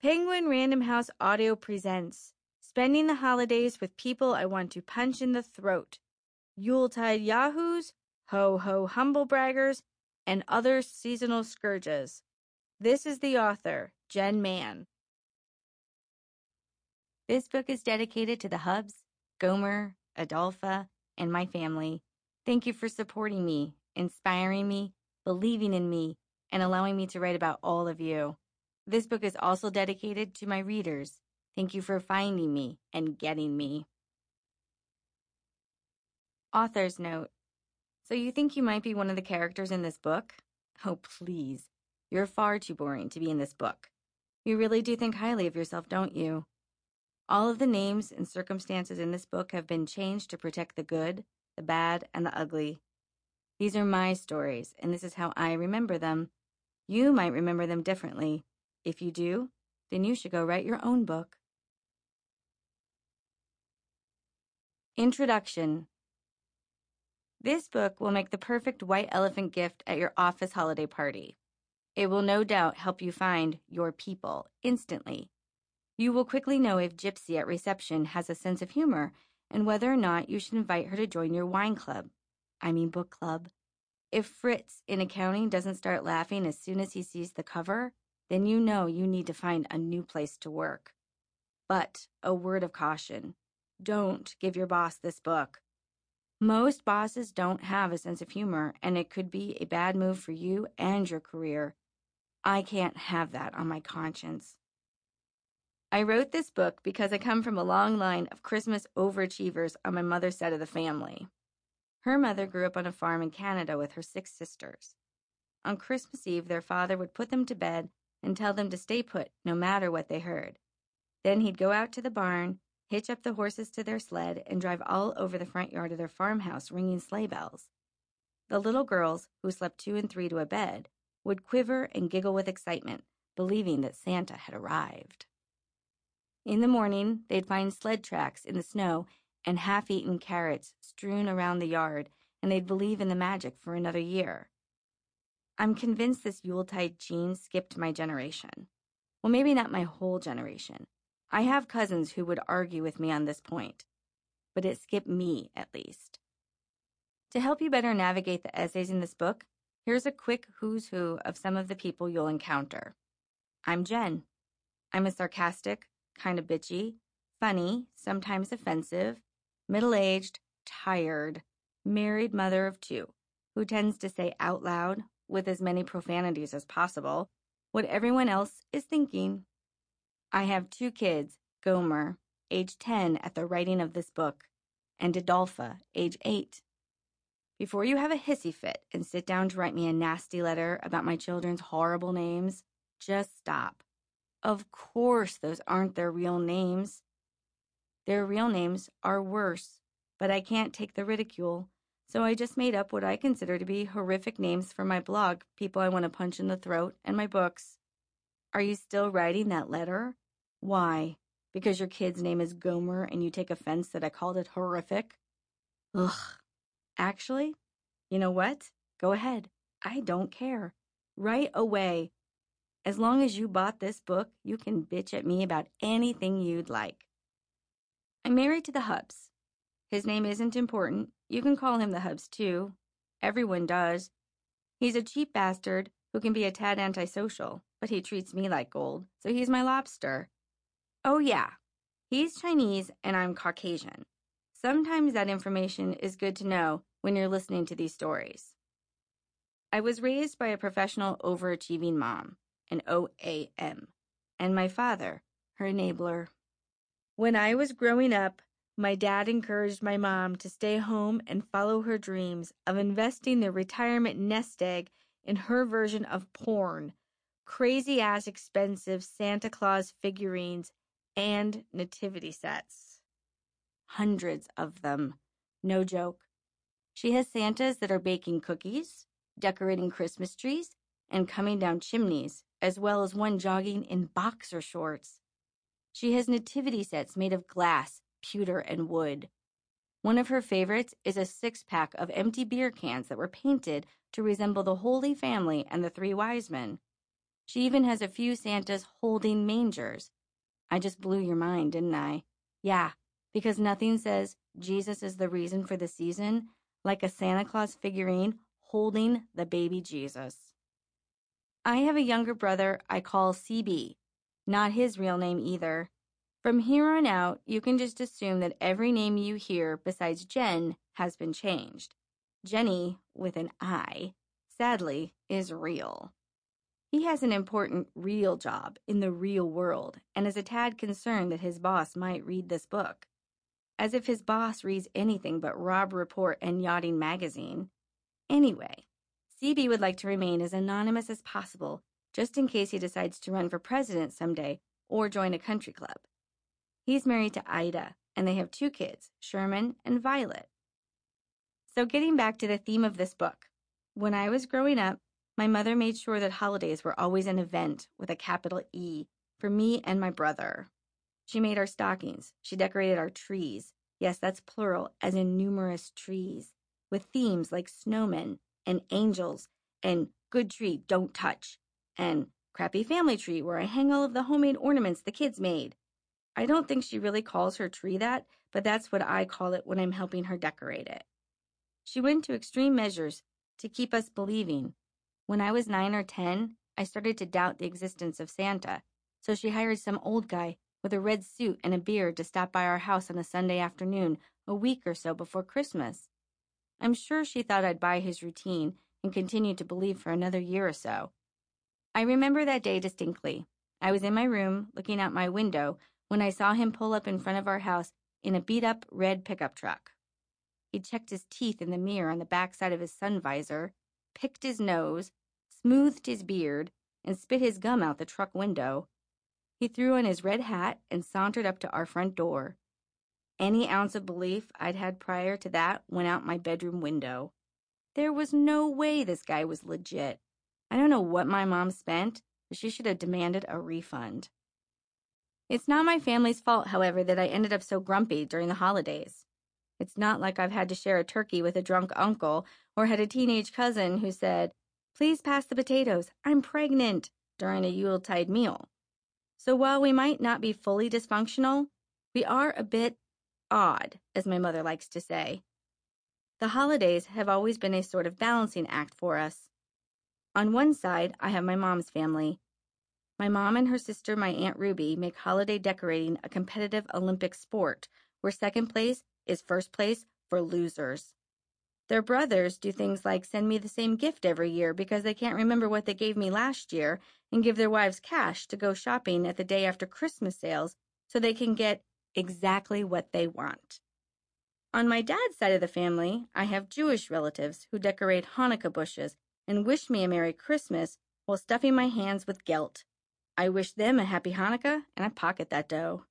Penguin Random House Audio presents Spending the Holidays with People I Want to Punch in the Throat, Yuletide Yahoos, Ho-Ho Humble Braggers, and other seasonal scourges. This is the author, Jen Mann. This book is dedicated to the Hubs, Gomer, Adolpha, and my family. Thank you for supporting me, inspiring me, believing in me, and allowing me to write about all of you. This book is also dedicated to my readers. Thank you for finding me and getting me. Author's note. So you think you might be one of the characters in this book? Oh, please. You're far too boring to be in this book. You really do think highly of yourself, don't you? All of the names and circumstances in this book have been changed to protect the good, the bad, and the ugly. These are my stories, and this is how I remember them. You might remember them differently. If you do, then you should go write your own book. Introduction. This book will make the perfect white elephant gift at your office holiday party. It will no doubt help you find your people instantly. You will quickly know if Gypsy at reception has a sense of humor and whether or not you should invite her to join your wine club. Book club. If Fritz in accounting doesn't start laughing as soon as he sees the cover, then you know you need to find a new place to work. But a word of caution. Don't give your boss this book. Most bosses don't have a sense of humor, and it could be a bad move for you and your career. I can't have that on my conscience. I wrote this book because I come from a long line of Christmas overachievers on my mother's side of the family. Her mother grew up on a farm in Canada with her 6 sisters. On Christmas Eve, their father would put them to bed and tell them to stay put no matter what they heard. Then he'd go out to the barn, hitch up the horses to their sled, and drive all over the front yard of their farmhouse ringing sleigh bells. The little girls, who slept 2 and 3 to a bed, would quiver and giggle with excitement, believing that Santa had arrived. In the morning, they'd find sled tracks in the snow and half-eaten carrots strewn around the yard, and they'd believe in the magic for another year. I'm convinced this Yuletide gene skipped my generation. Well, maybe not my whole generation. I have cousins who would argue with me on this point, but it skipped me, at least. To help you better navigate the essays in this book, here's a quick who's who of some of the people you'll encounter. I'm Jen. I'm a sarcastic, kind of bitchy, funny, sometimes offensive, middle-aged, tired, married mother of 2, who tends to say out loud, with as many profanities as possible, what everyone else is thinking. I have 2 kids, Gomer, age 10 at the writing of this book, and Adolpha, age 8. Before you have a hissy fit and sit down to write me a nasty letter about my children's horrible names, just stop. Of course those aren't their real names. Their real names are worse, but I can't take the ridicule, so I just made up what I consider to be horrific names for my blog, People I Want to Punch in the Throat, and my books. Are you still writing that letter? Why? Because your kid's name is Gomer and you take offense that I called it horrific? Ugh. Actually, you know what? Go ahead. I don't care. Right away. As long as you bought this book, you can bitch at me about anything you'd like. I'm married to the Hubs. His name isn't important. You can call him the Hubs, too. Everyone does. He's a cheap bastard who can be a tad antisocial, but he treats me like gold, so he's my lobster. Oh, yeah. He's Chinese and I'm Caucasian. Sometimes that information is good to know when you're listening to these stories. I was raised by a professional overachieving mom, an OAM, and my father, her enabler. When I was growing up, my dad encouraged my mom to stay home and follow her dreams of investing their retirement nest egg in her version of porn, crazy-ass expensive Santa Claus figurines, and nativity sets. Hundreds of them. No joke. She has Santas that are baking cookies, decorating Christmas trees, and coming down chimneys, as well as one jogging in boxer shorts. She has nativity sets made of glass, pewter, and wood. One of her favorites is a 6-pack of empty beer cans that were painted to resemble the Holy Family and the 3 wise men. She even has a few Santas holding mangers. I just blew your mind, didn't I? Yeah, because nothing says Jesus is the reason for the season like a Santa Claus figurine holding the baby Jesus. I have a younger brother I call CB, not his real name either. From here on out, you can just assume that every name you hear besides Jen has been changed. Jenny, with an I, sadly, is real. He has an important real job in the real world and is a tad concerned that his boss might read this book. As if his boss reads anything but Robb Report and Yachting Magazine. Anyway, CB would like to remain as anonymous as possible, just in case he decides to run for president someday or join a country club. He's married to Ida, and they have 2 kids, Sherman and Violet. So getting back to the theme of this book, when I was growing up, my mother made sure that holidays were always an event with a capital E for me and my brother. She made our stockings. She decorated our trees. Yes, that's plural, as in numerous trees, with themes like snowmen and angels and good tree, don't touch, and crappy family tree where I hang all of the homemade ornaments the kids made. I don't think she really calls her tree that, but that's what I call it when I'm helping her decorate it. She went to extreme measures to keep us believing. When I was 9 or 10, I started to doubt the existence of Santa, so she hired some old guy with a red suit and a beard to stop by our house on a Sunday afternoon a week or so before Christmas. I'm sure she thought I'd buy his routine and continue to believe for another year or so. I remember that day distinctly. I was in my room looking out my window when I saw him pull up in front of our house in a beat-up red pickup truck. He checked his teeth in the mirror on the backside of his sun visor, picked his nose, smoothed his beard, and spit his gum out the truck window. He threw on his red hat and sauntered up to our front door. Any ounce of belief I'd had prior to that went out my bedroom window. There was no way this guy was legit. I don't know what my mom spent, but she should have demanded a refund. It's not my family's fault, however, that I ended up so grumpy during the holidays. It's not like I've had to share a turkey with a drunk uncle or had a teenage cousin who said, "Please pass the potatoes, I'm pregnant," during a Yuletide meal. So while we might not be fully dysfunctional, we are a bit odd, as my mother likes to say. The holidays have always been a sort of balancing act for us. On one side, I have my mom's family. My mom and her sister, my Aunt Ruby, make holiday decorating a competitive Olympic sport where second place is first place for losers. Their brothers do things like send me the same gift every year because they can't remember what they gave me last year and give their wives cash to go shopping at the day after Christmas sales so they can get exactly what they want. On my dad's side of the family, I have Jewish relatives who decorate Hanukkah bushes and wish me a Merry Christmas while stuffing my hands with gelt. I wish them a Happy Hanukkah and I pocket that dough.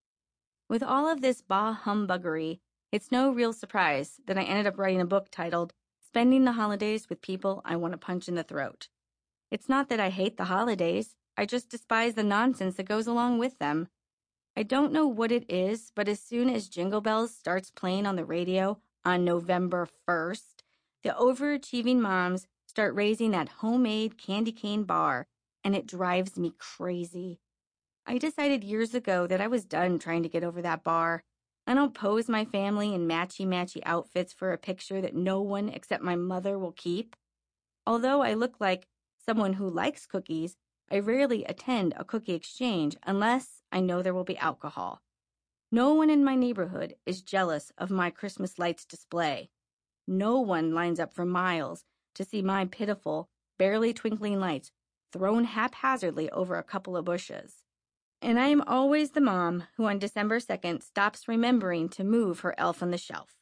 With all of this bah humbuggery, it's no real surprise that I ended up writing a book titled Spending the Holidays with People I Want to Punch in the Throat. It's not that I hate the holidays, I just despise the nonsense that goes along with them. I don't know what it is, but as soon as Jingle Bells starts playing on the radio on November 1st, the overachieving moms start raising that homemade candy cane bar, and it drives me crazy. I decided years ago that I was done trying to get over that bar. I don't pose my family in matchy-matchy outfits for a picture that no one except my mother will keep. Although I look like someone who likes cookies, I rarely attend a cookie exchange unless I know there will be alcohol. No one in my neighborhood is jealous of my Christmas lights display. No one lines up for miles to see my pitiful, barely twinkling lights thrown haphazardly over a couple of bushes. And I am always the mom who on December 2nd stops remembering to move her elf on the shelf.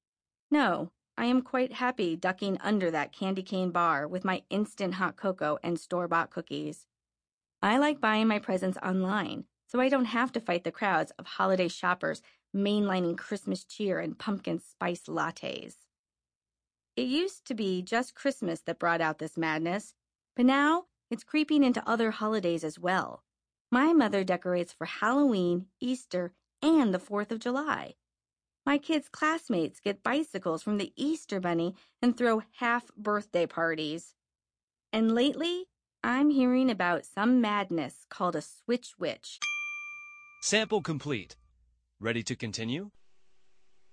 No, I am quite happy ducking under that candy cane bar with my instant hot cocoa and store-bought cookies. I like buying my presents online, so I don't have to fight the crowds of holiday shoppers mainlining Christmas cheer and pumpkin spice lattes. It used to be just Christmas that brought out this madness, but now it's creeping into other holidays as well. My mother decorates for Halloween, Easter, and the 4th of July. My kids' classmates get bicycles from the Easter Bunny and throw half-birthday parties. And lately, I'm hearing about some madness called a switch witch. Sample complete. Ready to continue?